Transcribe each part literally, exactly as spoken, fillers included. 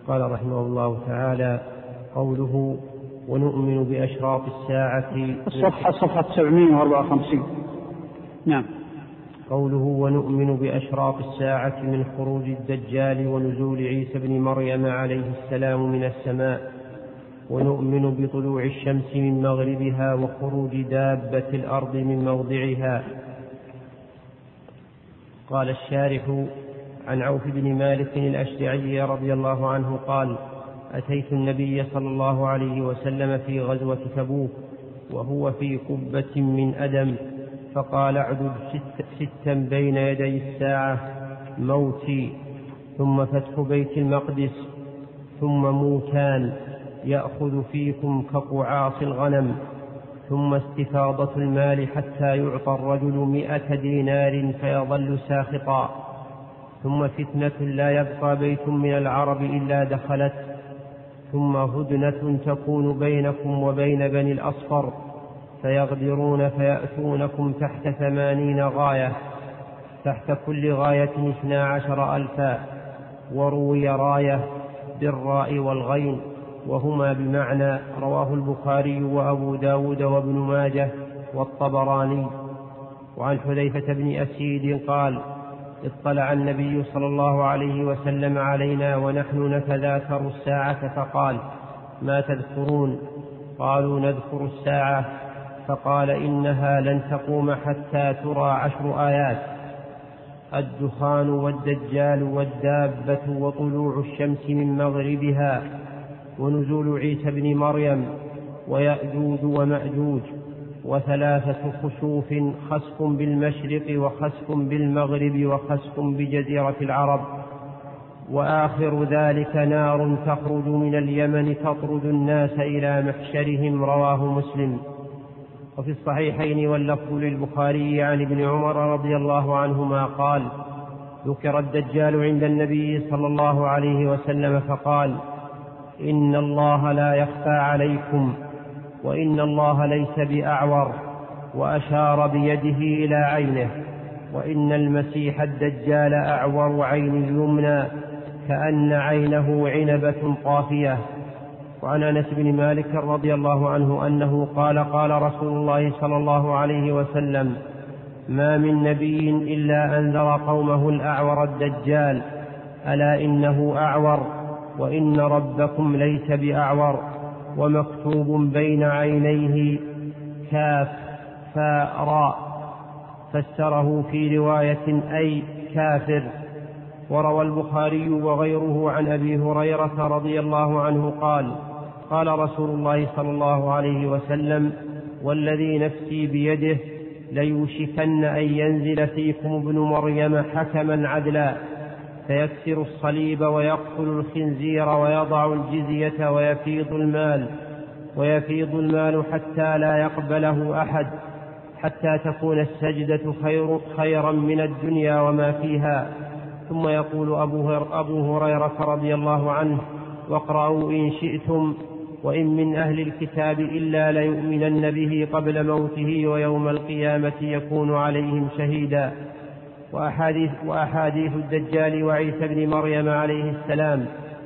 قال رحمه الله تعالى: قوله ونؤمن بأشراط الساعة. الصفحة صفحة سبعمائة وأربعة وخمسين. نعم. قوله ونؤمن بأشراط الساعة من خروج الدجال ونزول عيسى بن مريم عليه السلام من السماء، ونؤمن بطلوع الشمس من مغربها وخروج دابة الأرض من موضعها. قال الشارح: عن عوف بن مالك الأشجعي رضي الله عنه قال: أتيت النبي صلى الله عليه وسلم في غزوة تبوك وهو في قبة من أدم، فقال: اعدد ست ستا بين يدي الساعة: موتي، ثم فتح بيت المقدس، ثم موتان يأخذ فيكم كقعاص الغنم، ثم استفاضة المال حتى يعطى الرجل مئة دينار فيظل ساخطا، ثم فتنة لا يبقى بيت من العرب إلا دخلت، ثم هدنة تكون بينكم وبين بني الأصفر فيغدرون فيأتونكم تحت ثمانين غاية، تحت كل غاية اثنا عشر ألفا. وروي راية بالراء والغين وهما بمعنى. رواه البخاري وأبو داود وابن ماجه والطبراني. وعن حذيفة بن أسيد قال: اطلع النبي صلى الله عليه وسلم علينا ونحن نتذاكر الساعة فقال: ما تذكرون؟ قالوا: نذكر الساعة. فقال: إنها لن تقوم حتى ترى عشر آيات: الدخان والدجال والدابة وطلوع الشمس من مغربها ونزول عيسى بن مريم ويأجوج ومأجوج، وثلاثة خسوف: خسف بالمشرق وخسف بالمغرب وخسف بجزيرة العرب، وآخر ذلك نار تخرج من اليمن تطرد الناس إلى محشرهم. رواه مسلم. وفي الصحيحين واللفظ للبخاري عن ابن عمر رضي الله عنهما قال: ذكر الدجال عند النبي صلى الله عليه وسلم فقال: إن الله لا يخفى عليكم، وإن الله ليس بأعور، وأشار بيده إلى عينه، وإن المسيح الدجال أعور عين اليمنى كأن عينه عنبة طافية. وعن أنس بن مالك رضي الله عنه أنه قال: قال رسول الله صلى الله عليه وسلم: ما من نبي إلا أنذر قومه الأعور الدجال، ألا إنه أعور، وإن ربكم ليس بأعور، ومكتوب بين عينيه كاف فاء راء، فسره في رواية أي كافر. وروى البخاري وغيره عن أبي هريرة رضي الله عنه قال: قال رسول الله صلى الله عليه وسلم: والذي نفسي بيده ليوشكن أن ينزل فيكم ابن مريم حكما عدلا، فيكسر الصليب ويقتل الخنزير ويضع الجزية ويفيض المال ويفيض المال حتى لا يقبله أحد، حتى تكون السجدة خير خيرا من الدنيا وما فيها. ثم يقول أبو هريرة رضي الله عنه: واقرأوا إن شئتم: وإن من أهل الكتاب إلا ليؤمنن به قبل موته ويوم القيامة يكون عليهم شهيدا. وأحاديث, وأحاديث الدجال وعيسى بن مريم عليه السلام: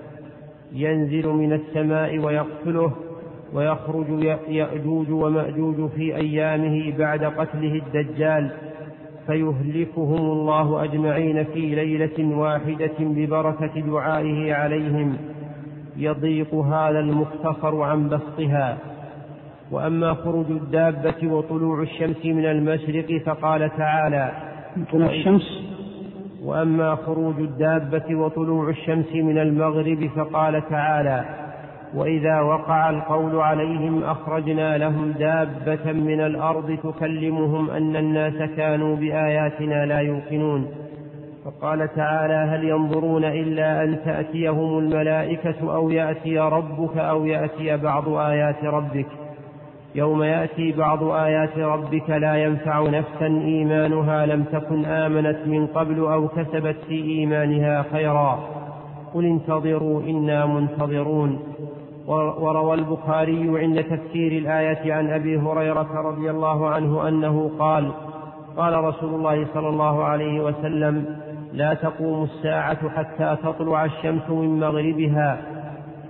ينزل من السماء ويقتله، ويخرج يأجوج ومأجوج في أيامه بعد قتله الدجال، فيهلكهم الله أجمعين في ليلة واحدة ببركة دعائه عليهم. يضيق هذا المختصر عن بسطها. وأما خروج الدابة وطلوع الشمس من المشرق فقال تعالى: الشمس وأما خروج الدابة وطلوع الشمس من المغرب فقال تعالى: وإذا وقع القول عليهم أخرجنا لهم دابة من الأرض تكلمهم أن الناس كانوا بآياتنا لا يوقنون. فقال تعالى: هل ينظرون إلا أن تأتيهم الملائكة أو يأتي ربك أو يأتي بعض آيات ربك. يوم يأتي بعض آيات ربك لا ينفع نفسا إيمانها لم تكن آمنت من قبل أو كسبت في إيمانها خيرا، قل انتظروا إنا منتظرون. وروى البخاري عند تفسير الآية عن أبي هريرة رضي الله عنه أنه قال: قال رسول الله صلى الله عليه وسلم: لا تقوم الساعة حتى تطلع الشمس من مغربها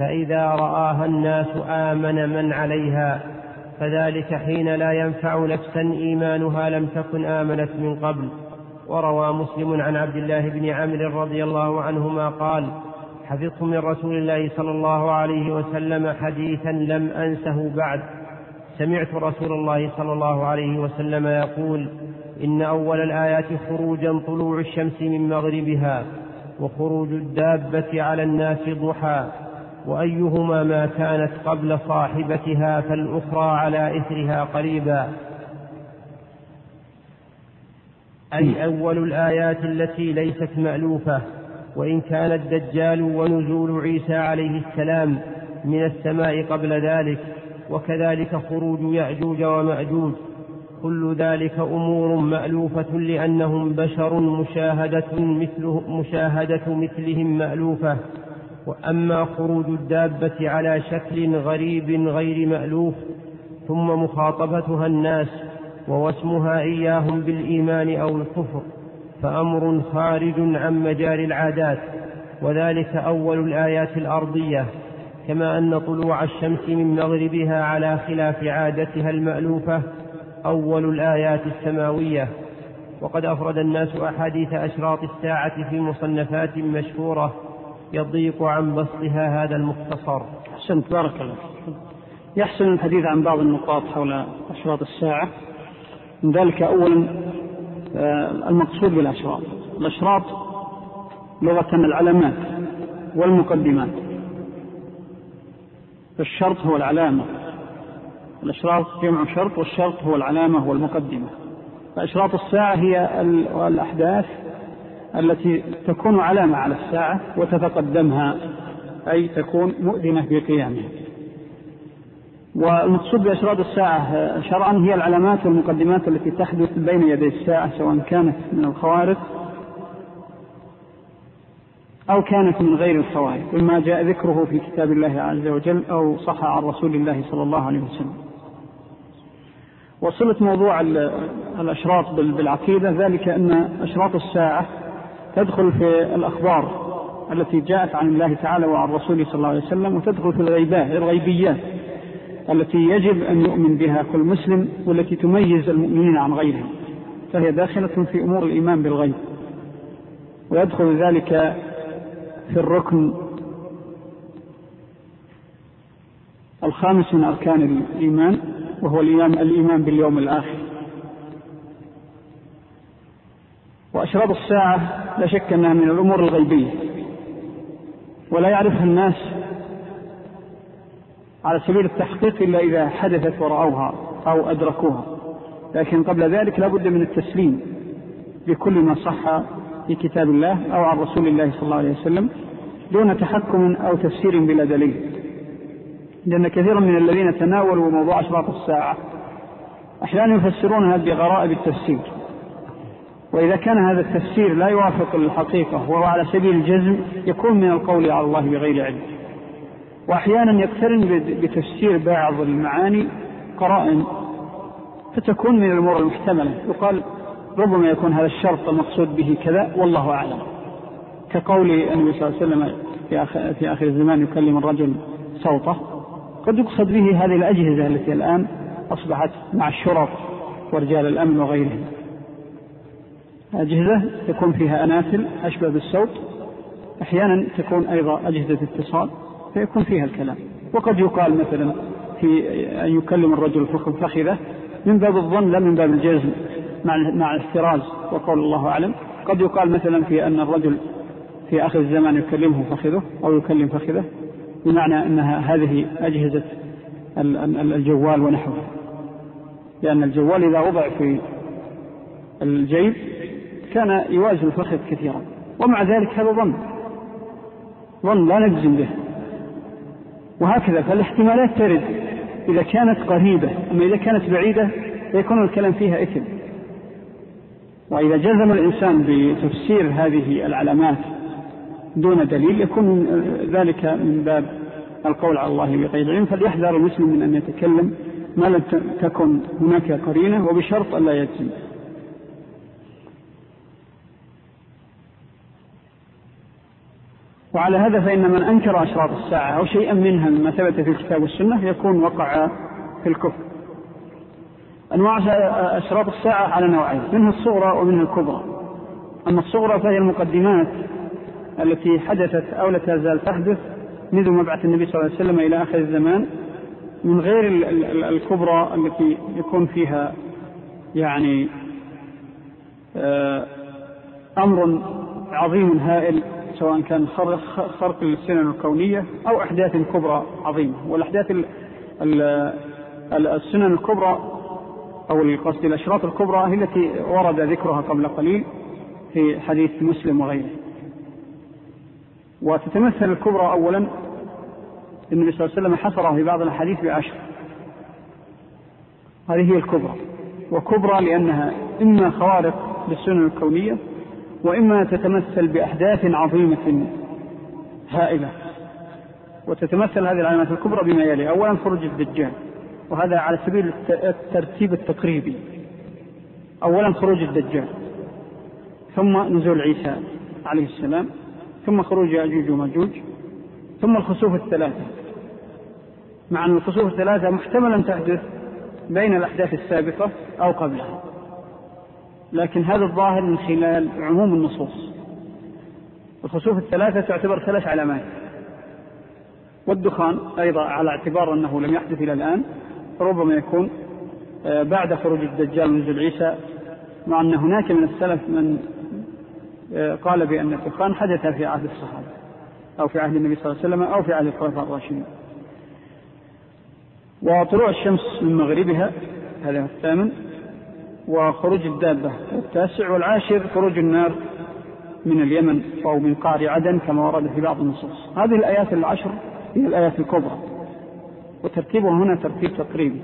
فإذا رآها الناس آمن من عليها، فذلك حين لا ينفع نفسا إيمانها لم تكن آمنت من قبل. وروى مسلم عن عبد الله بن عمرو رضي الله عنهما قال: حفظت من رسول الله صلى الله عليه وسلم حديثا لم أنسه بعد، سمعت رسول الله صلى الله عليه وسلم يقول: إن أول الآيات خروجا طلوع الشمس من مغربها، وخروج الدابة على الناس ضحى، وأيهما ما كانت قبل صاحبتها فالأخرى على إثرها قريبا. أي أول الآيات التي ليست مألوفة، وإن كان الدجال ونزول عيسى عليه السلام من السماء قبل ذلك، وكذلك خروج يأجوج ومأجوج، كل ذلك أمور مألوفة لأنهم بشر مشاهدة, مثله مشاهدة مثلهم مألوفة. وأما خروج الدابة على شكل غريب غير مألوف ثم مخاطبتها الناس ووسمها إياهم بالإيمان أو الكفر فأمر خارج عن مجال العادات، وذلك أول الآيات الأرضية، كما أن طلوع الشمس من مغربها على خلاف عادتها المألوفة أول الآيات السماوية. وقد أفرد الناس أحاديث أشراط الساعة في مصنفات مشهورة يضيق عن بسطها هذا المختصر. أحسنت، بارك الله. يحسن الحديث عن بعض النقاط حول أشراط الساعة. من ذلك أولا المقصود بالأشراط. الأشراط لغة العلامات والمقدمات. الشرط هو العلامة، الأشراط جمع شرط، والشرط هو العلامة والمقدمة. فأشراط الساعة هي الأحداث التي تكون علامة على الساعة وتتقدمها، أي تكون مؤذنة بقيامها. والمقصود بأشراط الساعة شرعا هي العلامات والمقدمات التي تحدث بين يدي الساعة، سواء كانت من الخوارق أو كانت من غير الخوارق، مما جاء ذكره في كتاب الله عز وجل أو صح عن رسول الله صلى الله عليه وسلم. وصلة موضوع الأشراط بالعقيدة ذلك أن أشراط الساعة تدخل في الأخبار التي جاءت عن الله تعالى وعن رسوله صلى الله عليه وسلم، وتدخل في الغيبيات التي يجب أن يؤمن بها كل مسلم، والتي تميز المؤمنين عن غيرهم، فهي داخلة في أمور الإيمان بالغيب. ويدخل ذلك في الركن الخامس من أركان الإيمان، وهو الإيمان باليوم الآخر. وأشراط الساعة لا شك أنها من الأمور الغيبية، ولا يعرفها الناس على سبيل التحقيق إلا إذا حدثت ورأوها أو أدركوها، لكن قبل ذلك لا بد من التسليم بكل ما صح في كتاب الله أو عن رسول الله صلى الله عليه وسلم دون تحكم أو تفسير بلا دليل. لأن كثيرا من الذين تناولوا موضوع أشراط الساعة أحيانا يفسرونها بغرائب التفسير، وإذا كان هذا التفسير لا يوافق الحقيقة وهو على سبيل الجزم يكون من القول على الله بغير علم. وأحيانا يقترن بتفسير بعض المعاني قرائن فتكون من الأمور المحتملة، يقال ربما يكون هذا الشرط المقصود به كذا والله أعلم، كقول النبي صلى الله عليه وسلم في آخر الزمان يكلم الرجل صوته، قد يقصد به هذه الأجهزة التي الآن أصبحت مع الشرط ورجال الأمن وغيرهم، أجهزة تكون فيها أنافل أشبه بالصوت، أحيانا تكون أيضا أجهزة اتصال فيكون فيها الكلام. وقد يقال مثلا في أن يكلم الرجل فخذه من باب الظن لا من باب الجزم مع الاحتراز وقول الله أعلم. قد يقال مثلا في أن الرجل في آخر الزمان يكلمه فخذه أو يكلم فخذه، بمعنى أنها هذه أجهزة الجوال ونحوه، لأن الجوال إذا وضع في الجيب كان يوازن الفخذ كثيرا، ومع ذلك هذا ظن ظن لا نجزم به. وهكذا فالاحتمالات ترد إذا كانت قريبة، أما إذا كانت بعيدة يكون الكلام فيها إثم. وإذا جزم الإنسان بتفسير هذه العلامات دون دليل يكون ذلك من باب القول على الله بغير علم. فليحذر المسلم من أن يتكلم ما لم تكن هناك قرينة، وبشرط ألا يجزم. وعلى هذا فإن من أنكر أشراط الساعة أو شيئا منها مما ثبت في الكتاب والسنة يكون وقع في الكفر. أنواع أشراط الساعة على نوعين، منها الصغرى ومنها الكبرى. أما الصغرى فهي المقدمات التي حدثت أو لا تزال تحدث منذ مبعث النبي صلى الله عليه وسلم إلى آخر الزمان، من غير الكبرى التي يكون فيها يعني أمر عظيم هائل، سواء كان خرق للسنن الكونية أو أحداث كبرى عظيمة. والأحداث السنن الكبرى أو القصد الأشراط الكبرى هي التي ورد ذكرها قبل قليل في حديث مسلم وغيره. وتتمثل الكبرى أولا النبي صلى الله عليه وسلم حصرها في بعض الحديث بعشر، هذه هي الكبرى. وكبرى لأنها إما خوارق للسنن الكونية وإما تتمثل بأحداث عظيمة هائلة. وتتمثل هذه العلامات الكبرى بما يلي: أولا خروج الدجال، وهذا على سبيل الترتيب التقريبي. أولا خروج الدجال، ثم نزول عيسى عليه السلام، ثم خروج يأجوج وماجوج، ثم الخسوف الثلاثة. مع أن الخسوف الثلاثة محتملا تحدث بين الأحداث السابقة أو قبلها، لكن هذا الظاهر من خلال عموم النصوص. الخسوف الثلاثة تعتبر ثلاث علامات، والدخان أيضا على اعتبار أنه لم يحدث إلى الآن ربما يكون بعد خروج الدجال ونزول عيسى، مع أن هناك من السلف من قال بأن الدخان حدث في عهد الصحابة أو في عهد النبي صلى الله عليه وسلم أو في عهد الخلفاء الراشدين. وطلوع الشمس من مغربها، هذا الثامن. وخروج الدابة التاسع. والعاشر خروج النار من اليمن أو من قعر عدن كما ورد في بعض النصوص. هذه الآيات العشر هي الآيات الكبرى، وترتيبها هنا ترتيب تقريبي.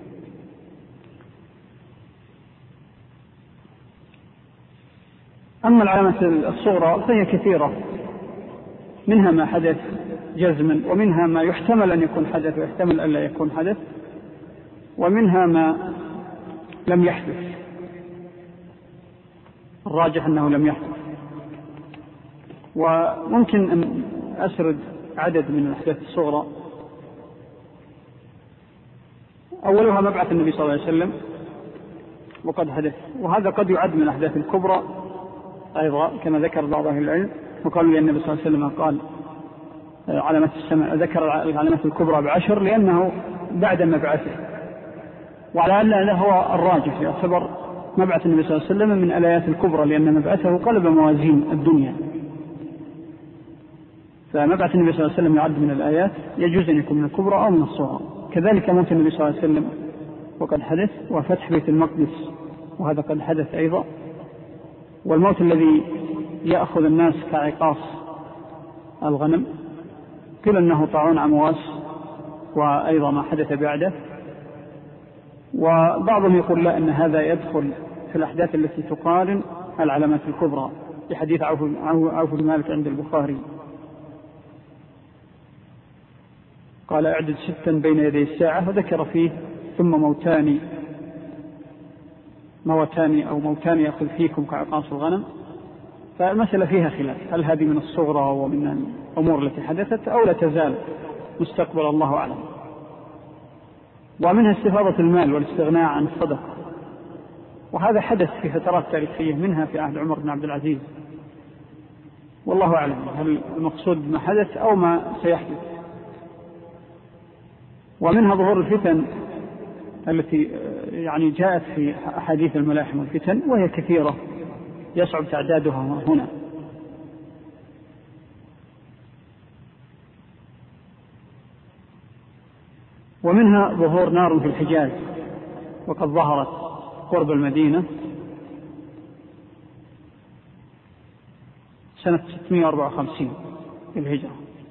أما العلامات الصغرى فهي كثيرة، منها ما حدث جزما، ومنها ما يحتمل أن يكون حدث ويحتمل أن لا يكون حدث، ومنها ما لم يحدث، الراجح أنه لم يحدث. وممكن أن أسرد عدد من الأحداث الصغرى. أولها مبعث النبي صلى الله عليه وسلم وقد حدث، وهذا قد يعد من الأحداث الكبرى أيضا كما ذكر بعض أهل العلم، وقالوا لأن النبي صلى الله عليه وسلم قال علامات السماء، ذكر العلامات الكبرى بعشر لأنه بعد مبعثه، وعلى أن هذا هو الراجح، يعتبر مبعث النبي صلى الله عليه وسلم من الآيات الكبرى لأن مبعثه قلب موازين الدنيا. فمبعث النبي صلى الله عليه وسلم يعد من الآيات، يجوز أن يكون من الكبرى أو من الصغرى. كذلك موت النبي صلى الله عليه وسلم وقد حدث، وفتح بيت المقدس وهذا قد حدث أيضا، والموت الذي يأخذ الناس كعقاص الغنم قيل أنه طاعون عمواس، وأيضا ما حدث بعده. وبعضهم يقول لا، أن هذا يدخل في الأحداث التي تقارن العلامات الكبرى، لحديث عوف بن مالك عند البخاري قال اعدد ستا بين يدي الساعة، وذكر فيه ثم موتان موتان أو موتان يأخذ فيكم كعقاص الغنم. فالمسألة فيها خلاف، هل هذه من الصغرى ومن الأمور التي حدثت أو لا تزال مستقبل، الله أعلم. ومنها استفاضة المال والاستغناء عن الصدقة، وهذا حدث في فترات تاريخية، منها في عهد عمر بن عبد العزيز، والله أعلم هل المقصود ما حدث أو ما سيحدث. ومنها ظهور الفتن التي يعني جاءت في أحاديث الملاحم والفتن، وهي كثيرة يصعب تعدادها هنا. ومنها ظهور نار في الحجاز، وقد ظهرت قرب المدينة سنة ستمائة وأربعة وخمسين للهجرة.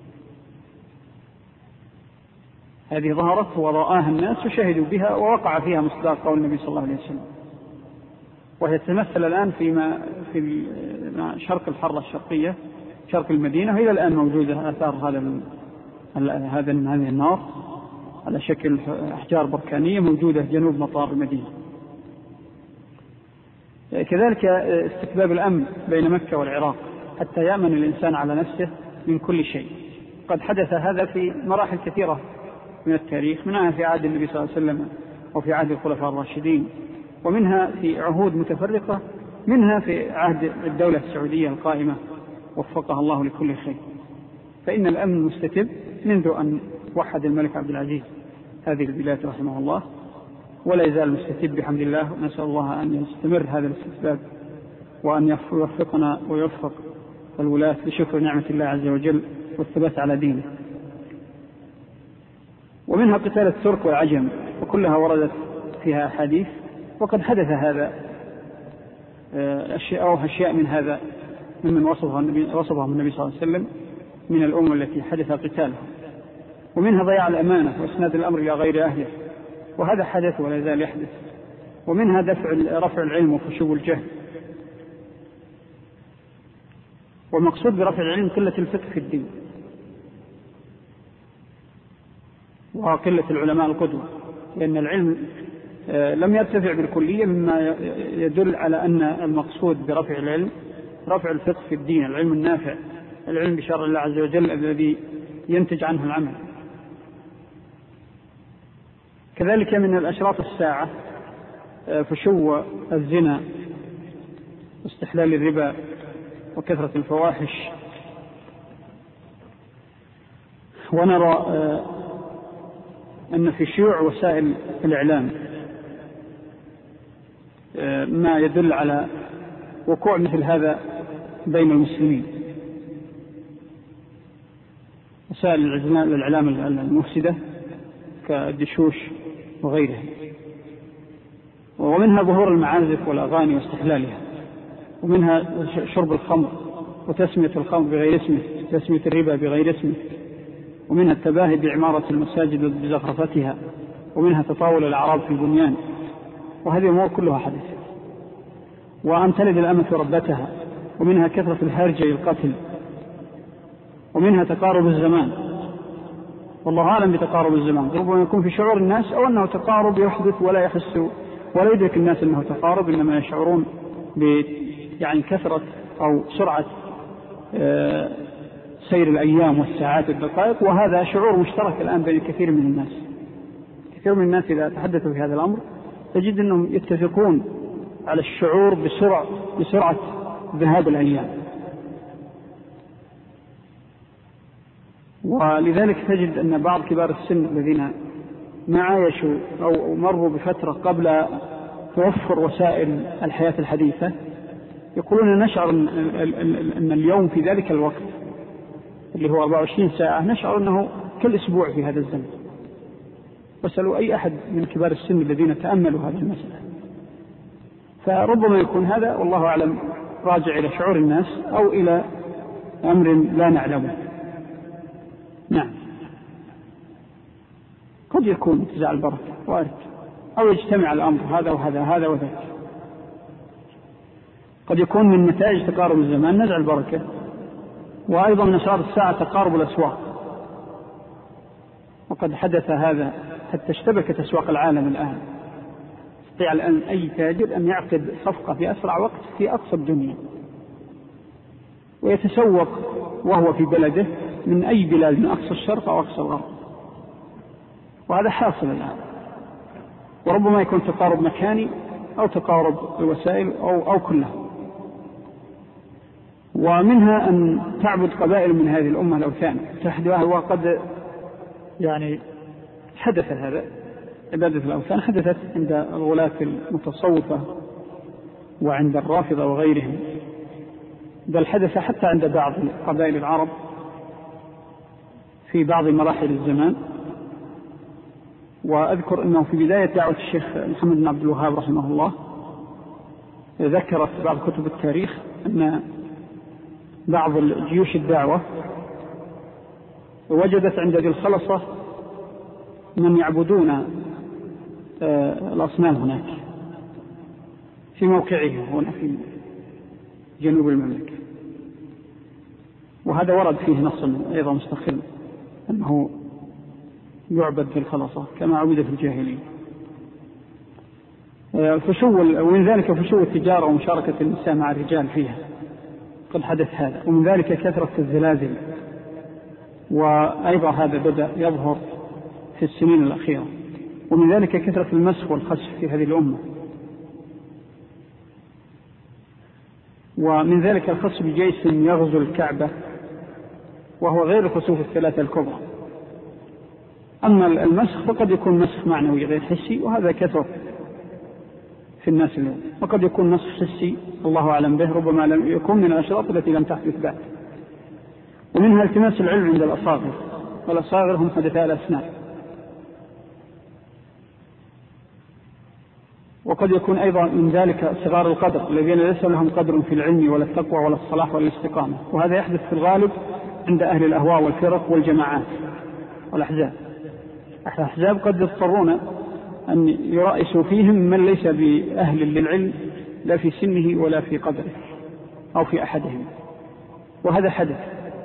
هذه ظهرت ورآها الناس وشهدوا بها، ووقع فيها مصداق قول النبي صلى الله عليه وسلم، وهي تتمثل الآن فيما في شرق الحرة الشرقية، شرق المدينة، وإلى الآن موجودة آثار هذا هذا هذه النار على شكل أحجار بركانية موجودة جنوب مطار المدينة. كذلك استتباب الأمن بين مكة والعراق حتى يأمن الإنسان على نفسه من كل شيء. قد حدث هذا في مراحل كثيرة من التاريخ، منها في عهد النبي صلى الله عليه وسلم وفي عهد الخلفاء الراشدين، ومنها في عهود متفرقة، منها في عهد الدولة السعودية القائمة وفقها الله لكل خير. فإن الأمن مستتب منذ أن وحد الملك عبد العزيز هذه البلاد رحمه الله، ولا يزال مستتب بحمد الله، ونسأل الله أن يستمر هذا الاستتباب، وأن يوفقنا ويوفق الولاة لشكر نعمة الله عز وجل والثبات على دينه. ومنها قتال الترك والعجم، وكلها وردت فيها أحاديث، وقد حدث هذا أشياء أو أشياء من هذا ممن وصفهم النبي, وصفهم النبي صلى الله عليه وسلم من الأمم التي حدث قتالها. ومنها ضياع الأمانة وإسناد الأمر إلى غير أهله، وهذا حدث ولا يزال يحدث. ومنها دفع رفع العلم وفشو الجهل. والمقصود برفع العلم قلة الفقه في الدين وقلة العلماء القدوة، لأن العلم لم يرتفع بالكلية، مما يدل على أن المقصود برفع العلم رفع الفقه في الدين، العلم النافع، العلم بشرع الله عز وجل الذي ينتج عنه العمل. كذلك من الأشراط الساعة فشو الزنا واستحلال الربا وكثرة الفواحش. ونرى أن في شيوع وسائل الإعلام ما يدل على وقوع مثل هذا بين المسلمين، وسائل الإعلام المفسدة كالدشوش وغيرها. ومنها ظهور المعازف والأغاني واستحلالها، ومنها شرب الخمر وتسمية الخمر بغير اسمه، تسمية الربا بغير اسمه، ومنها التباهي بعمارة المساجد بزخرفتها، ومنها تطاول الأعراب في البنيان. وهذه الأمور كلها حدثت. وأن تلد الأمة ربتها، ومنها كثرة الهرج للقتل، ومنها تقارب الزمان. والله أعلم بتقارب الزمان، ربما يكون في شعور الناس أو أنه تقارب يحدث ولا يحس ولا يدرك الناس أنه تقارب، إنما يشعرون ب يعني كثرة أو سرعة سير الأيام والساعات والدقائق. وهذا شعور مشترك الآن بين كثير من الناس. كثير من الناس إذا تحدثوا في هذا الأمر تجد أنهم يتفقون على الشعور بسرعة, بسرعة ذهاب الأيام. ولذلك تجد أن بعض كبار السن الذين ما عايشوا أو مروا بفترة قبل توفر وسائل الحياة الحديثة يقولون نشعر أن اليوم في ذلك الوقت اللي هو أربعة وعشرين ساعة نشعر أنه كل أسبوع في هذا الزمن. واسألوا أي أحد من كبار السن الذين تأملوا هذه المسألة. فربما يكون هذا والله أعلم راجع إلى شعور الناس أو إلى أمر لا نعلمه. نعم، قد يكون انتزاع البركة وارد، أو يجتمع الأمر هذا وهذا هذا وذاك. قد يكون من نتائج تقارب الزمان نزع البركة، وأيضا من أشراط الساعة تقارب الأسواق. وقد حدث هذا حتى اشتبكت أسواق العالم الآن. يستطيع الآن أي تاجر أن يعقد صفقة في أسرع وقت في أقصى الدنيا ويتسوق وهو في بلده من أي بلاد، من أقصى الشرق أو أقصى الغرب. وهذا حاصل الآن. وربما يكون تقارب مكاني أو تقارب الوسائل أو, أو كلها. ومنها أن تعبد قبائل من هذه الأمة الأوثان تحدثها. وقد يعني حدث هذا، عبادة الأوثان حدثت عند الغلاة المتصوفة وعند الرافضة وغيرهم، بل حدث حتى عند بعض قبائل العرب في بعض مراحل الزمان. وأذكر أنه في بداية دعوة الشيخ محمد بن عبد الوهاب رحمه الله ذكرت بعض كتب التاريخ أن بعض جيوش الدعوة وجدت عند ذي الخلصة من يعبدون الأصنام هناك في موقعه هنا في جنوب المملكة. وهذا ورد فيه نص أيضا مستقل أنه يعبد في الخلصة كما عبد في الجاهلية. الفشو ومن ذلك فشو التجارة ومشاركة النساء مع الرجال فيها قد حدث هذا. ومن ذلك كثرة الزلازل وأيضا هذا بدأ يظهر في السنين الأخيرة. ومن ذلك كثرة المسخ والخسف في هذه الأمة. ومن ذلك الخسف بجيش يغزو الكعبة وهو غير الخسوف الثلاثة الكبرى. أما المسخ فقد يكون مسخ معنوي غير حسي، وهذا كثر في الناس اليوم. وقد يكون مسخ حسي الله أعلم به، ربما لم يكون من الأشراط التي لم تحدث بعد. ومنها التماس العلم عند الأصاغر، والأصاغر هم حدثاء الأسنان. وقد يكون أيضا من ذلك صغار القدر الذين ليس لهم قدر في العلم ولا التقوى ولا الصلاح ولا الاستقامة، وهذا يحدث في الغالب عند أهل الأهواء والفرق والجماعات والأحزاب. الأحزاب قد يضطرون أن يرأسوا فيهم من ليس بأهل للعلم لا في سنه ولا في قدره أو في أحدهم، وهذا حدث.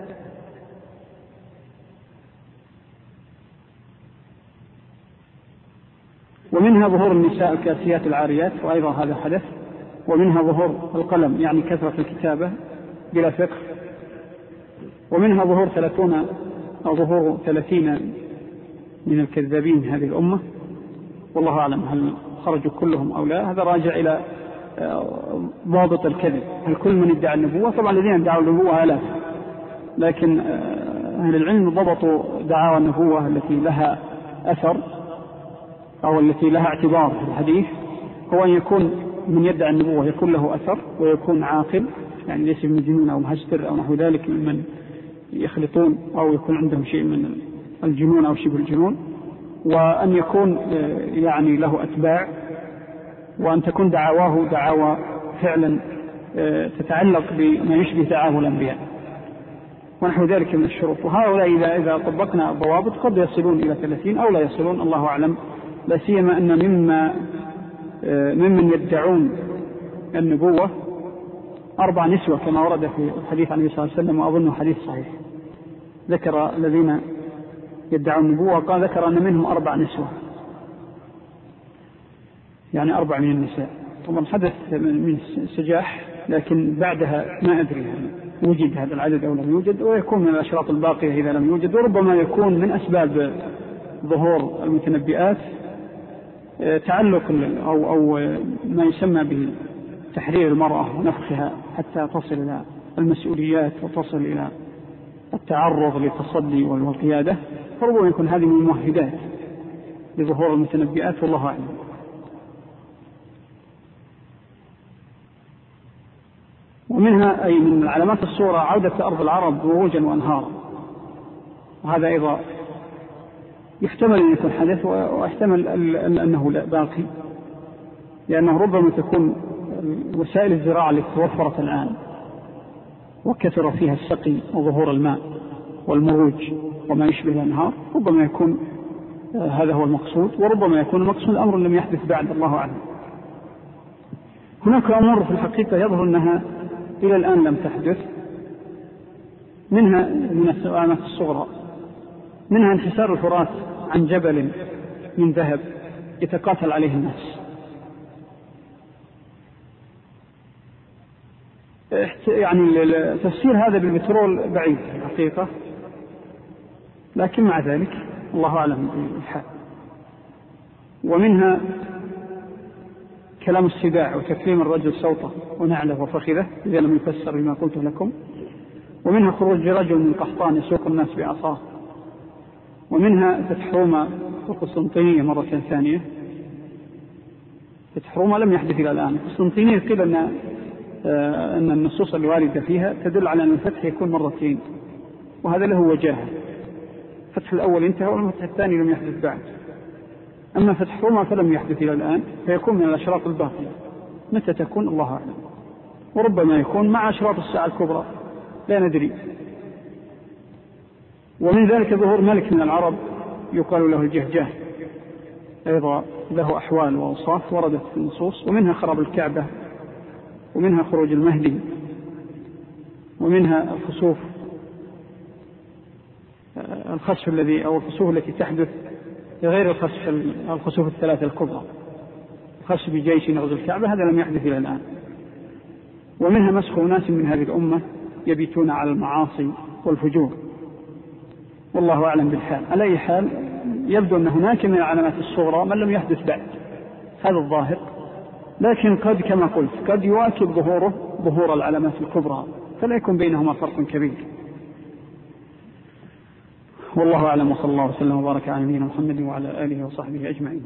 ومنها ظهور النساء الكاسيات العاريات، وأيضا هذا حدث. ومنها ظهور القلم يعني كثرة الكتابة بلا فقه. ومنها ظهور ثلاثون أو ظهور ثلاثين من الكذابين هذه الأمة، والله أعلم هل خرجوا كلهم أو لا. هذا راجع إلى ضابط الكذب. هل كل من ادعى النبوة؟ طبعا الذين ادعوا النبوة آلاف، لكن أهل العلم ضبطوا دعاوى النبوة التي لها أثر أو التي لها اعتبار في الحديث، هو أن يكون من يدعي النبوة يكون له أثر، ويكون عاقل يعني ليس من جنون أو مهستر أو نحو ذلك ممن يخلطون أو يكون عندهم شيء من الجنون أو شبه الجنون، وأن يكون يعني له أتباع، وأن تكون دعواه دعوى فعلا تتعلق بما يشبه دعاه الأنبياء ونحو ذلك من الشروط. وهؤلاء إذا إذا طبقنا الضوابط قد يصلون إلى ثلاثين أو لا يصلون، الله أعلم. لا سيما أن مما ممن يدعون النبوة أربع نسوة كما ورد في الحديث عن النبي صلى الله عليه وسلم، وأظنه حديث صحيح. ذكر الذين يدعون النبوة قال ذكر أن منهم أربع نسوة، يعني أربع من النساء. طبعا حدث من سجاح، لكن بعدها ما أدري يعني وجد هذا العدد أو لم يوجد، ويكون من الأشراط الباقية إذا لم يوجد. وربما يكون من أسباب ظهور المتنبئات تعلق أو, أو ما يسمى بتحرير المرأة ونفخها حتى تصل إلى المسؤوليات وتصل إلى التعرض للتصدي والقيادة، فربما يكون هذه من المؤهدات لظهور المتنبئات، والله أعلم. ومنها أي من علامات الصورة عودة أرض العرب ضروجا وأنهارا، وهذا أيضا يحتمل أن يكون حدث، ويحتمل أنه لا باقي، لأنه ربما تكون وسائل الزراعة التي توفرت الآن وكثر فيها السقي وظهور الماء والمروج وما يشبه الأنهار، ربما يكون هذا هو المقصود، وربما يكون المقصود أمر لم يحدث بعد، الله أعلم. هناك أمور في الحقيقة يظهر أنها إلى الآن لم تحدث، منها من السؤالات الصغرى، منها انحسار الفرات عن جبل من ذهب يتقاتل عليه الناس. يعني تفسير هذا بالبترول بعيد الحقيقة، لكن مع ذلك الله أعلم بالحال. ومنها كلام السباع وتكليم الرجل صوته ونعله وفخذه إذا لم يفسر بما قلت لكم. ومنها خروج رجل من قحطان يسوق الناس بعصاه. ومنها فتح روما والقسطنطينية مرة ثانية. فتح روما لم يحدث إلى الآن. القسطنطينية قيل أن أن النصوص الواردة فيها تدل على أن الفتح يكون مرتين، وهذا له وجاهة. فتح الأول انتهى والفتح الثاني لم يحدث بعد. أما فتح روما فلم يحدث إلى الآن، فيكون من الأشراط الباقية. متى تكون الله أعلم، وربما يكون مع أشراط الساعة الكبرى لا ندري. ومن ذلك ظهور ملك من العرب يقال له الجهجاه، أيضا له أحوال وأوصاف وردت في النصوص. ومنها خراب الكعبة، ومنها خروج المهدي، ومنها الخسوف الخسف الذي أو الخسوف التي تحدث غير الخسف الخسوف الثلاثة الكبرى، خسف بجيش يغزو الكعبة، هذا لم يحدث إلى الآن. ومنها مسخ ناس من هذه الأمة يبيتون على المعاصي والفجور، والله أعلم بالحال. على أي حال يبدو أن هناك من العلامات الصغرى من لم يحدث بعد، هذا الظاهر، لكن قد كما قلت قد يواكب ظهوره ظهور العلامات الكبرى، فلا يكون بينهما فرق كبير. والله أعلم، وصلى الله وسلم وبارك على نبينا محمد وعلى آله وصحبه أجمعين.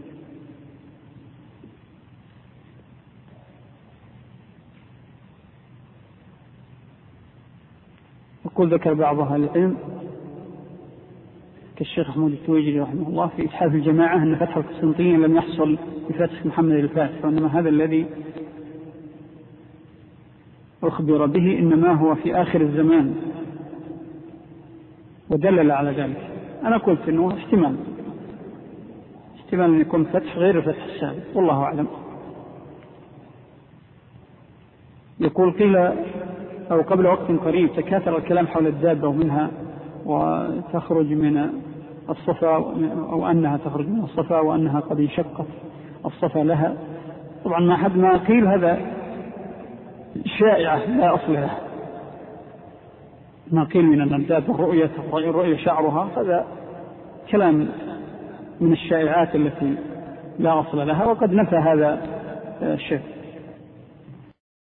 يقول ذكر بعض أهل العلم كالشيخ محمود التويجري رحمه الله في إتحاف الجماعة أن فتح القسطنطينية لم يحصل بفتح محمد الفاتح، وإنما هذا الذي أخبر به إنما هو في آخر الزمان، ودلل على ذلك. أنا قلت إنه احتمال احتمال أن يكون فتح غير الفتح السابق، والله أعلم. يقول قيل أو قبل وقت قريب تكاثر الكلام حول الدابة ومنها وتخرج من الصفا، أو أنها تخرج من الصفا وأنها قد انشقت الصفا لها. طبعا ما حد ما قيل هذا شائعة لا أصل لها، ما قيل من أن الدابة رؤية رؤية شعرها، هذا كلام من الشائعات التي لا أصل لها، وقد نفى هذا الشيخ